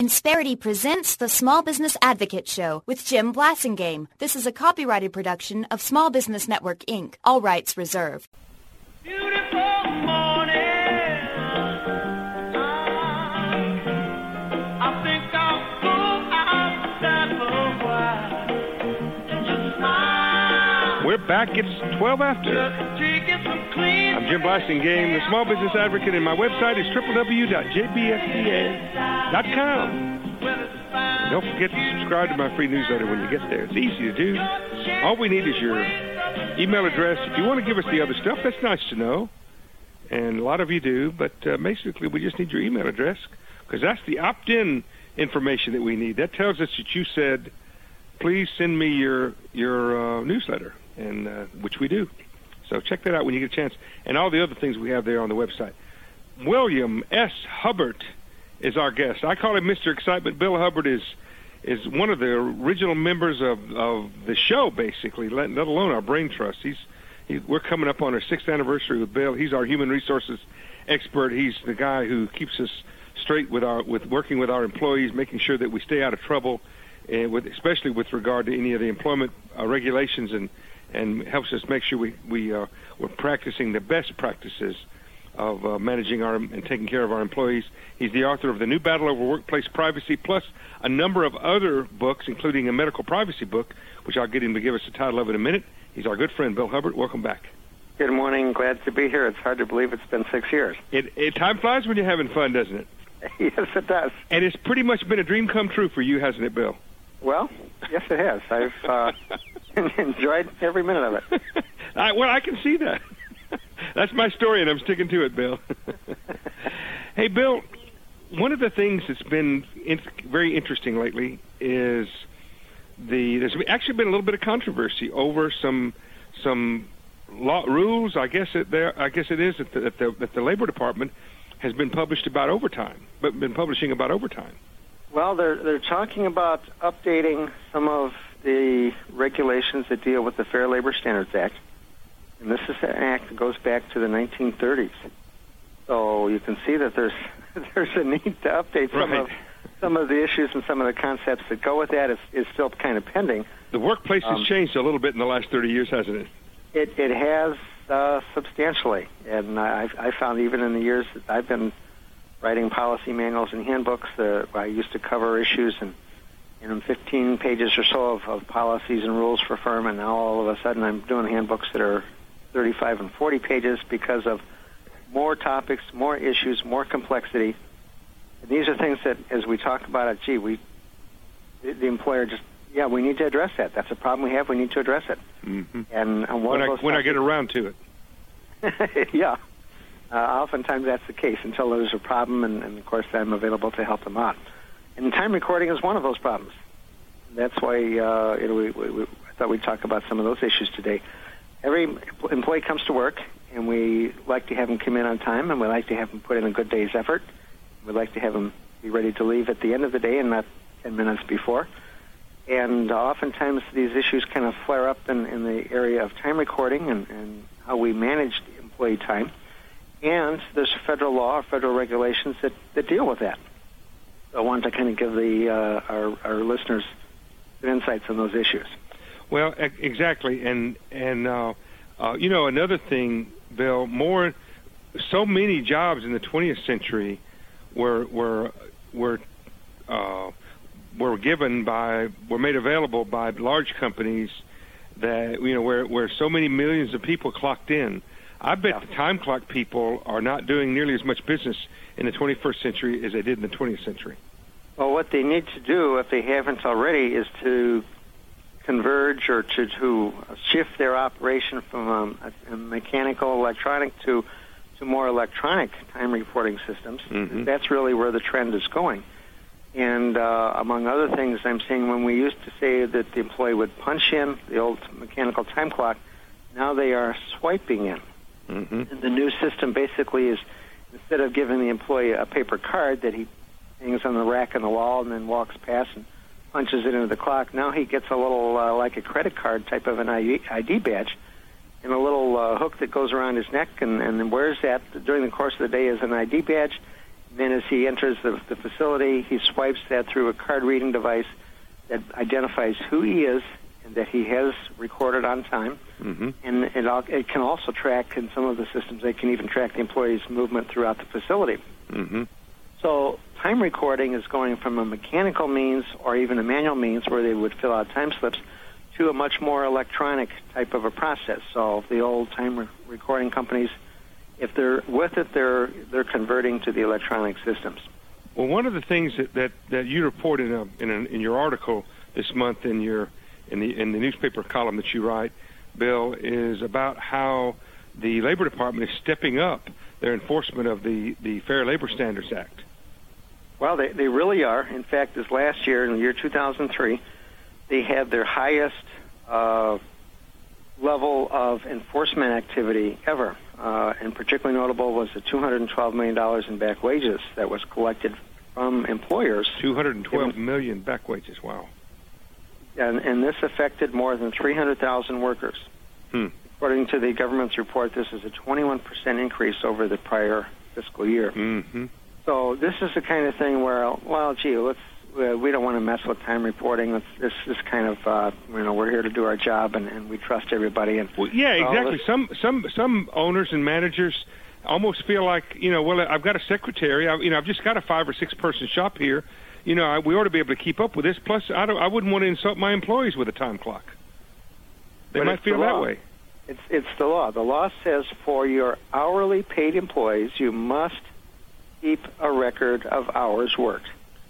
Insperity presents the Small Business Advocate Show with Jim Blasingame. This is a copyrighted production of Small Business Network, Inc. All rights reserved. Beautiful morning. I think I'll go outside for a while and just smile. We're back. It's 12 after. I'm Jim Blasingame, the Small Business Advocate, and my website is www.jbsca.com. Don't forget to subscribe to my free newsletter when you get there. It's easy to do. All we need is your email address. If you want to give us the other stuff, that's nice to know, and a lot of you do, but basically we just need your email address because that's the opt-in information that we need. That tells us that you said, please send me your newsletter, and which we do. So check that out when you get a chance. And all the other things we have there on the website. William S. Hubbard is our guest. I call him Mr. Excitement. Bill Hubbard is one of the original members of the show, basically, let alone our brain trust. We're coming up on our 6th anniversary with Bill. He's our human resources expert. He's the guy who keeps us straight with working with our employees, making sure that we stay out of trouble, especially with regard to any of the employment regulations, and helps us make sure we're practicing the best practices of managing and taking care of our employees. He's the author of The New Battle Over Workplace Privacy, plus a number of other books, including a medical privacy book, which I'll get him to give us the title of in a minute. He's our good friend, Bill Hubbard. Welcome back. Good morning. Glad to be here. It's hard to believe it's been 6 years. Time flies when you're having fun, doesn't it? Yes, it does. And it's pretty much been a dream come true for you, hasn't it, Bill? Well, yes, it has. I've enjoyed every minute of it. I can see that. That's my story, and I'm sticking to it, Bill. Hey, Bill, one of the things that's been very interesting lately is there's actually been a little bit of controversy over some law rules. I guess it is that the Labor Department has been publishing about overtime. Well, they're talking about updating some of the regulations that deal with the Fair Labor Standards Act. And this is an act that goes back to the 1930s. So you can see that there's a need to update some of the issues and some of the concepts that go with that is still kind of pending. The workplace has changed a little bit in the last 30 years, hasn't it? It has substantially. And I found even in the years that I've been writing policy manuals and handbooks, I used to cover issues and 15 pages or so of policies and rules for firm, and now all of a sudden I'm doing handbooks that are 35 and 40 pages because of more topics, more issues, more complexity. And these are things that, as we talk about it, the employer we need to address that. That's a problem we have. We need to address it. Mm-hmm. And when I get around to it. Yeah. Oftentimes that's the case until there's a problem, and of course I'm available to help them out. And time recording is one of those problems. That's why I thought we'd talk about some of those issues today. Every employee comes to work, and we like to have them come in on time, and we like to have them put in a good day's effort. We like to have them be ready to leave at the end of the day and not 10 minutes before. And oftentimes these issues kind of flare up in the area of time recording and how we manage employee time. And there's federal law, federal regulations that deal with that. So I wanted to kind of give our listeners some insights on those issues. Well, exactly, and another thing, Bill, so many jobs in the 20th century were made available by large companies that where so many millions of people clocked in. I bet the time clock people are not doing nearly as much business in the 21st century as they did in the 20th century. Well, what they need to do, if they haven't already, is to converge or to shift their operation from a mechanical electronic to more electronic time reporting systems. Mm-hmm. That's really where the trend is going. And among other things, I'm saying when we used to say that the employee would punch in the old mechanical time clock, now they are swiping in. Mm-hmm. And the new system basically is, instead of giving the employee a paper card that he hangs on the rack on the wall and then walks past and punches it into the clock, now he gets a little like a credit card type of an ID badge and a little hook that goes around his neck and wears that during the course of the day as an ID badge. Then as he enters the facility, he swipes that through a card reading device that identifies who he is and that he has recorded on time. Mm-hmm. And it can also track, in some of the systems, they can even track the employee's movement throughout the facility. Mm-hmm. So time recording is going from a mechanical means or even a manual means where they would fill out time slips to a much more electronic type of a process. So the old time recording companies, if they're with it, they're converting to the electronic systems. Well, one of the things that you report in your article this month in the newspaper column that you write, Bill, is about how the Labor Department is stepping up their enforcement of the Fair Labor Standards Act. Well, they really are. In fact, this last year, in the year 2003, they had their highest level of enforcement activity ever. And particularly notable was the $212 million in back wages that was collected from employers. $212 million back wages, wow. And this affected more than 300,000 workers. According to the government's report, this is a 21% increase over the prior fiscal year. Mm-hmm. So this is the kind of thing where, well, gee, we don't want to mess with time reporting. This is kind of, we're here to do our job, and we trust everybody. And well, yeah, exactly. Some owners and managers almost feel like, well, I've got a secretary. I've just got a 5 or 6 person shop here. We ought to be able to keep up with this. Plus, I wouldn't want to insult my employees with a time clock. They might feel that way. It's the law. The law says for your hourly paid employees, you must keep a record of hours worked.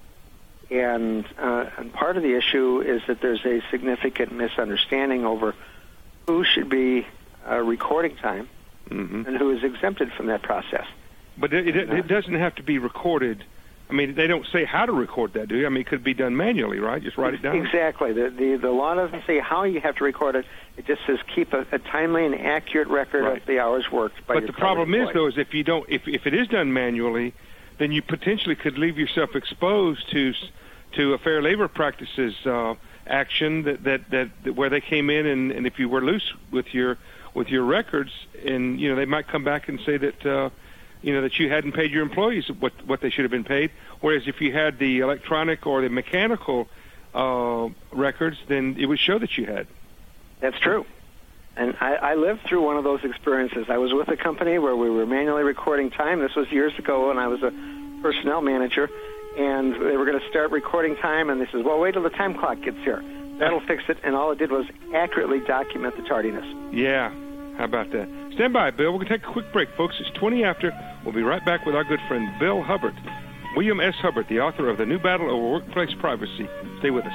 And part of the issue is that there's a significant misunderstanding over who should be recording time and who is exempted from that process. But it doesn't have to be recorded. I mean, they don't say how to record that, do you? I mean, it could be done manually, right? Just write it down. Exactly. The law doesn't say how you have to record it. It just says keep a timely and accurate record of the hours worked by your But the problem employee. is, though, is if it is done manually, then you potentially could leave yourself exposed to a Fair Labor Practices action that where they came in and if you were loose with your records, and they might come back and say that that you hadn't paid your employees what they should have been paid. Whereas if you had the electronic or the mechanical records, then it would show that you had. That's true. And I lived through one of those experiences. I was with a company where we were manually recording time. This was years ago, and I was a personnel manager. And they were going to start recording time, and they said, well, wait till the time clock gets here. That'll fix it. And all it did was accurately document the tardiness. Yeah. How about that? Stand by, Bill. We're going to take a quick break, folks. It's 20 after. We'll be right back with our good friend Bill Hubbard. William S. Hubbard, the author of The New Battle Over Workplace Privacy. Stay with us.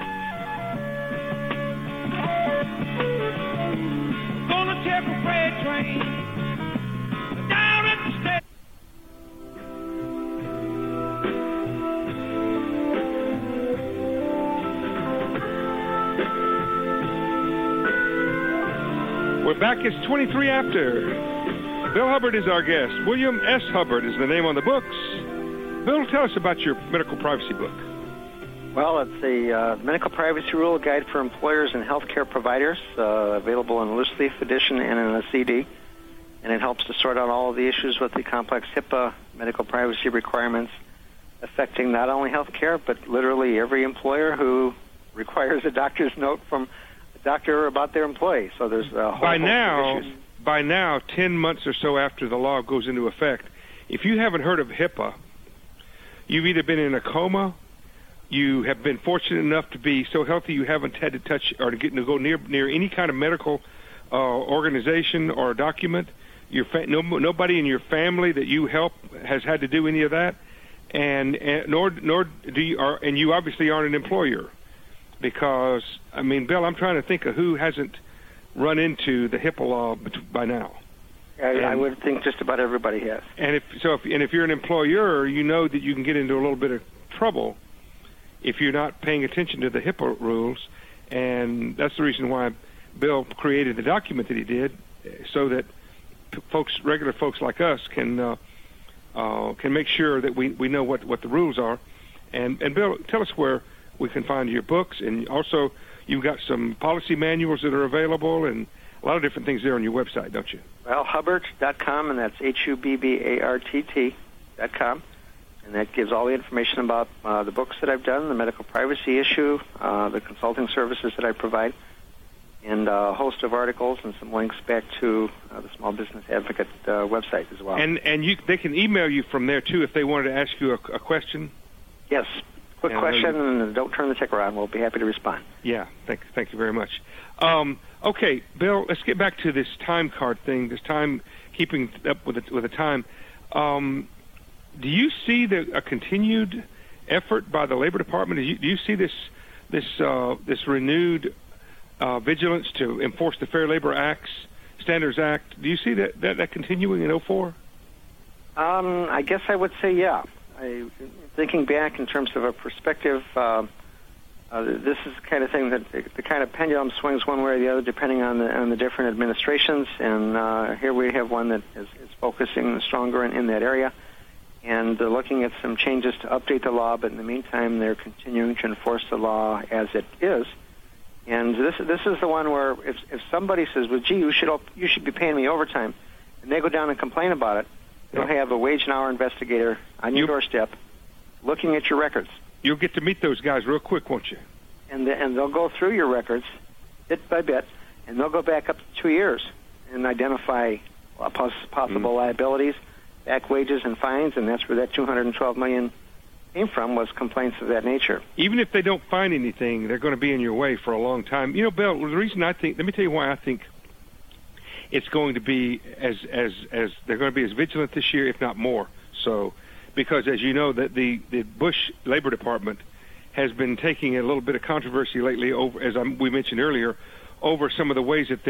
Gonna take a freight train down at the station. We're back. It's 23 after. Bill Hubbard is our guest. William S. Hubbard is the name on the books. Bill, tell us about your medical privacy book. Well, it's a medical privacy rule guide for employers and healthcare providers, available in a loose leaf edition and in a CD. And it helps to sort out all of the issues with the complex HIPAA medical privacy requirements affecting not only healthcare, but literally every employer who requires a doctor's note from a doctor about their employee. So there's a whole host of issues. By now, 10 months or so after the law goes into effect, if you haven't heard of HIPAA, you've either been in a coma, you have been fortunate enough to be so healthy you haven't had to touch or to go near any kind of medical organization or document. Nobody in your family that you help has had to do any of that, and nor do you, and you obviously aren't an employer, because I mean, Bill, I'm trying to think of who hasn't run into the HIPAA law by now. I would think just about everybody has. And if you're an employer, you know that you can get into a little bit of trouble if you're not paying attention to the HIPAA rules, and that's the reason why Bill created the document that he did, so that regular folks like us can make sure that we know what the rules are. And Bill, tell us where we can find your books, and also you've got some policy manuals that are available and a lot of different things there on your website, don't you? Well, Hubbard.com, and that's HUBBARTT.com. And that gives all the information about the books that I've done, the medical privacy issue, the consulting services that I provide, and a host of articles and some links back to the Small Business Advocate website as well. And they can email you from there, too, if they wanted to ask you a question? Yes. Quick question, and don't turn the ticker on. We'll be happy to respond. Yeah, thank you very much. Okay, Bill, let's get back to this time card thing, this time keeping up with the time. Do you see a continued effort by the Labor Department? Do you see this renewed vigilance to enforce the Fair Labor Standards Act? Do you see that continuing in 2004? I guess I would say yeah. Thinking back in terms of a perspective, this is the kind of thing that the kind of pendulum swings one way or the other depending on the different administrations. And here we have one that is focusing stronger in that area. And they're looking at some changes to update the law, but in the meantime, they're continuing to enforce the law as it is. And this is the one where if somebody says, well, gee, you should be paying me overtime, and they go down and complain about it, you'll have a wage and hour investigator on your doorstep looking at your records. You'll get to meet those guys real quick, won't you? And they'll go through your records bit by bit, and they'll go back up to 2 years and identify possible liabilities, back wages and fines, and that's where that $212 million came from, was complaints of that nature. Even if they don't find anything, they're going to be in your way for a long time. You know, Bill, the reason let me tell you why I think it's going to be as they're going to be as vigilant this year, if not more so, because as you know, that the Bush Labor Department has been taking a little bit of controversy lately over, as we mentioned earlier, over some of the ways that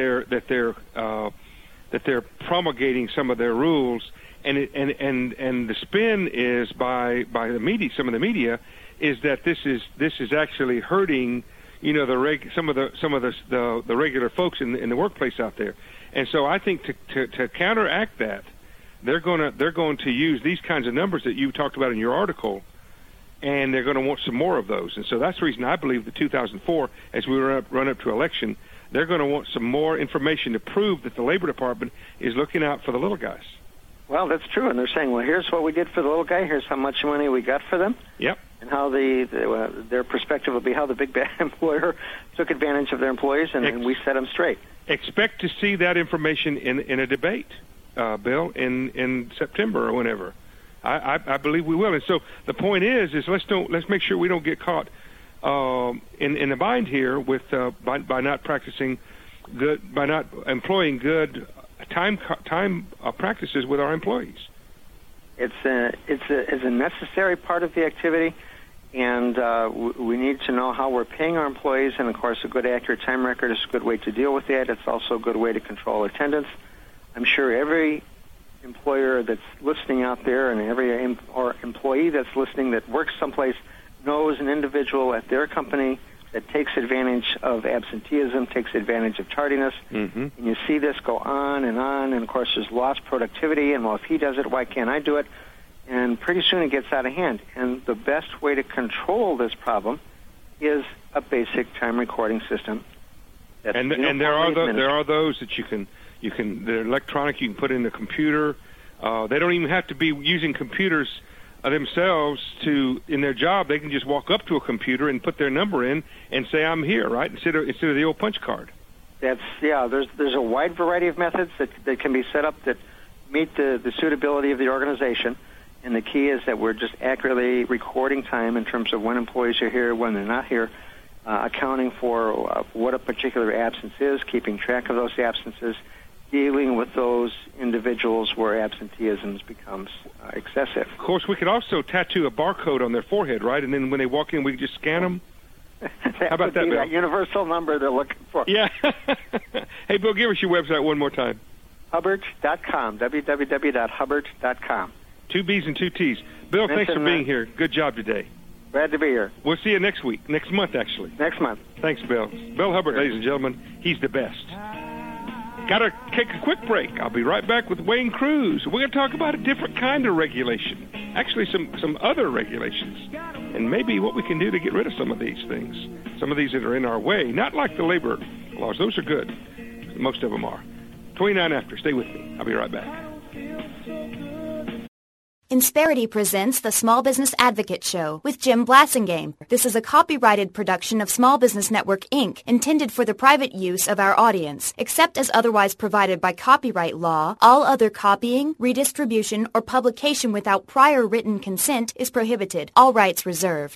they're promulgating some of their rules. And the spin is by the media, some of the media, is that this is actually hurting, you know, some of the regular folks in the workplace out there. And so I think to counteract that, they're going to use these kinds of numbers that you talked about in your article, and they're going to want some more of those. And so that's the reason I believe that 2004, as we run up to election, they're going to want some more information to prove that the Labor Department is looking out for the little guys. Well, that's true, and they're saying, well, here's what we did for the little guy, here's how much money we got for them. Yep. And how their perspective will be how the big bad employer took advantage of their employees, and we set them straight. Expect to see that information in a debate, Bill, in September or whenever. I believe we will. And so the point is let's make sure we don't get caught in the bind here with by not practicing good, by not employing good time practices with our employees. It's a necessary part of the activity, and we need to know how we're paying our employees. And of course, a good, accurate time record is a good way to deal with that. It's also a good way to control attendance. I'm sure every employer that's listening out there, and every employee that's listening that works someplace, knows an individual at their company that takes advantage of absenteeism, takes advantage of tardiness. Mm-hmm. And you see this go on, and of course there's lost productivity, and well, if he does it, why can't I do it? And pretty soon it gets out of hand. And the best way to control this problem is a basic time recording system. And there are those that you can they're electronic, you can put in the computer. They don't even have to be using computers themselves in their job. They can just walk up to a computer and put their number in and say, I'm here, right, instead of the old punch card. There's a wide variety of methods that can be set up that meet the suitability of the organization, and the key is that we're just accurately recording time in terms of when employees are here, when they're not here, accounting for what a particular absence is, keeping track of those absences, dealing with those individuals where absenteeism becomes excessive. Of course, we could also tattoo a barcode on their forehead, right? And then when they walk in, we can just scan them. How about that, Bill? That universal number they're looking for. Yeah. Hey, Bill, give us your website one more time. Hubbard.com, www.hubbard.com. 2 B's and 2 T's. Bill, thanks for being here. Good job today. Glad to be here. We'll see you next month, actually. Next month. Thanks, Bill. Bill Hubbard, ladies and gentlemen, he's the best. Got to take a quick break. I'll be right back with Wayne Cruz. We're going to talk about a different kind of regulation, actually some other regulations, and maybe what we can do to get rid of some of these things, some of these that are in our way. Not like the labor laws. Those are good. Most of them are. 29 after. Stay with me. I'll be right back. Insperity presents the Small Business Advocate Show with Jim Blasingame. This is a copyrighted production of Small Business Network, Inc., intended for the private use of our audience. Except as otherwise provided by copyright law, all other copying, redistribution, or publication without prior written consent is prohibited. All rights reserved.